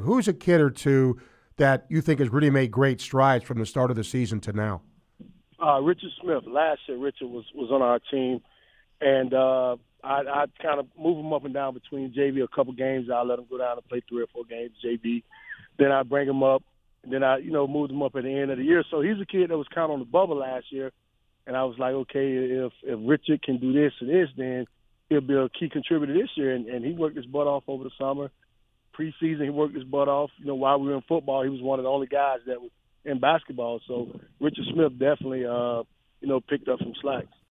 who's a kid or two that you think has really made great strides from the start of the season to now? Richard Smith. Last year, Richard was on our team, and I kind of move him up and down between JV a couple games. I let him go down and play 3 or 4 games JV. Then I bring him up, and then I moved him up at the end of the year. So he's a kid that was kind of on the bubble last year, and I was like, okay, if Richard can do this and this, then he'll be a key contributor this year. And he worked his butt off over the summer. Preseason, he worked his butt off. While we were in football, he was one of the only guys that was in basketball. So Richard Smith definitely, picked up some slack.